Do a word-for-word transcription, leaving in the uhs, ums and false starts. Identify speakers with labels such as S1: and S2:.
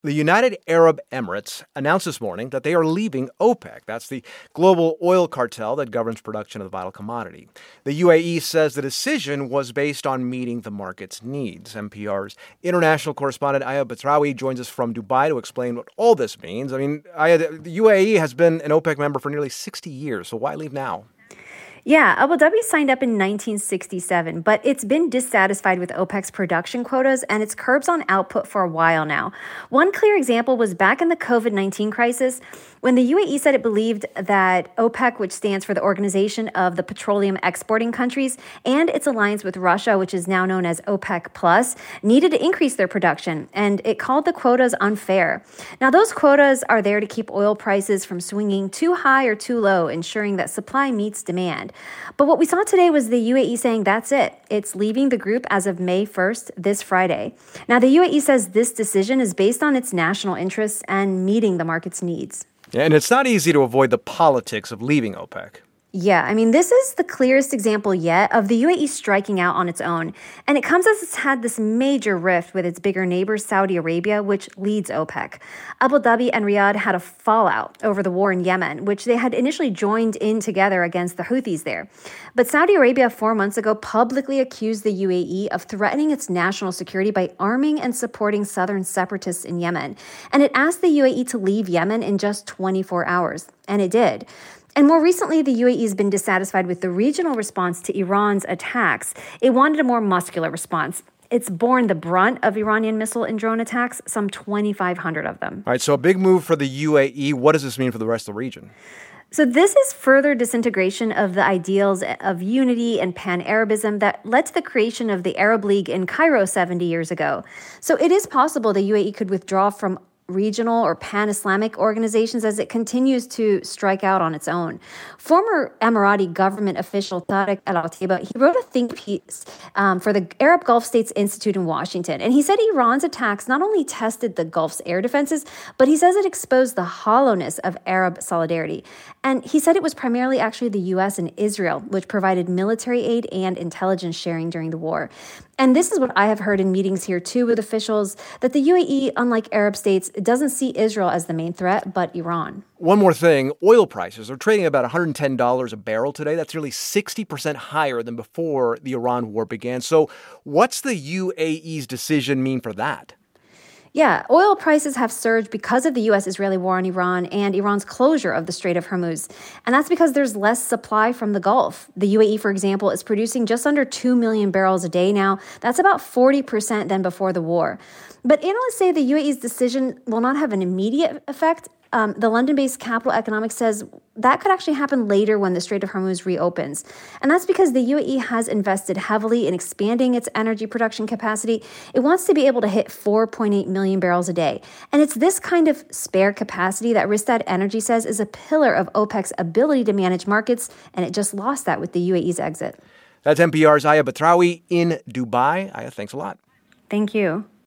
S1: The United Arab Emirates announced this morning that they are leaving OPEC. That's the global oil cartel that governs production of the vital commodity. The U A E says the decision was based on meeting the market's needs. N P R's international correspondent Aya Batrawi joins us from Dubai to explain what all this means. I mean, Aya, the U A E has been an OPEC member for nearly sixty years, so why leave now?
S2: Yeah, Abu Dhabi signed up in nineteen sixty-seven, but it's been dissatisfied with OPEC's production quotas and its curbs on output for a while now. One clear example was back in the covid nineteen crisis, when the U A E said it believed that OPEC, which stands for the Organization of the Petroleum Exporting Countries, and its alliance with Russia, which is now known as OPEC Plus, needed to increase their production, and it called the quotas unfair. Now, those quotas are there to keep oil prices from swinging too high or too low, ensuring that supply meets demand. But what we saw today was the U A E saying that's it. It's leaving the group as of May first, this Friday. Now, the U A E says this decision is based on its national interests and meeting the market's needs.
S1: Yeah, and it's not easy to avoid the politics of leaving OPEC.
S2: Yeah, I mean, this is the clearest example yet of the U A E striking out on its own. And it comes as it's had this major rift with its bigger neighbor, Saudi Arabia, which leads OPEC. Abu Dhabi and Riyadh had a fallout over the war in Yemen, which they had initially joined in together against the Houthis there. But Saudi Arabia four months ago publicly accused the U A E of threatening its national security by arming and supporting southern separatists in Yemen. And it asked the U A E to leave Yemen in just twenty-four hours. And it did. And more recently, the U A E has been dissatisfied with the regional response to Iran's attacks. It wanted a more muscular response. It's borne the brunt of Iranian missile and drone attacks, some twenty-five hundred of them.
S1: All right, so a big move for the U A E. What does this mean for the rest of the region?
S2: So this is further disintegration of the ideals of unity and pan-Arabism that led to the creation of the Arab League in Cairo seventy years ago. So it is possible the U A E could withdraw from regional or pan-Islamic organizations as it continues to strike out on its own. Former Emirati government official Tariq Al-Ataiba, he wrote a think piece um, for the Arab Gulf States Institute in Washington, and he said Iran's attacks not only tested the Gulf's air defenses, but he says it exposed the hollowness of Arab solidarity. And he said it was primarily actually the U S and Israel which provided military aid and intelligence sharing during the war. And this is what I have heard in meetings here, too, with officials, that the U A E, unlike Arab states, doesn't see Israel as the main threat, but Iran.
S1: One more thing, oil prices are trading about one hundred ten dollars a barrel today. That's nearly sixty percent higher than before the Iran war began. So what's the U A E's decision mean for that?
S2: Yeah, oil prices have surged because of the U S-Israeli war on Iran and Iran's closure of the Strait of Hormuz. And that's because there's less supply from the Gulf. The U A E, for example, is producing just under two million barrels a day now. That's about forty percent than before the war. But analysts say the U A E's decision will not have an immediate effect. Um, the London-based Capital Economics says that could actually happen later when the Strait of Hormuz reopens. And that's because the U A E has invested heavily in expanding its energy production capacity. It wants to be able to hit four point eight million barrels a day. And it's this kind of spare capacity that Rystad Energy says is a pillar of OPEC's ability to manage markets, and it just lost that with the U A E's exit.
S1: That's N P R's Aya Batrawi in Dubai. Aya, thanks a lot.
S2: Thank you.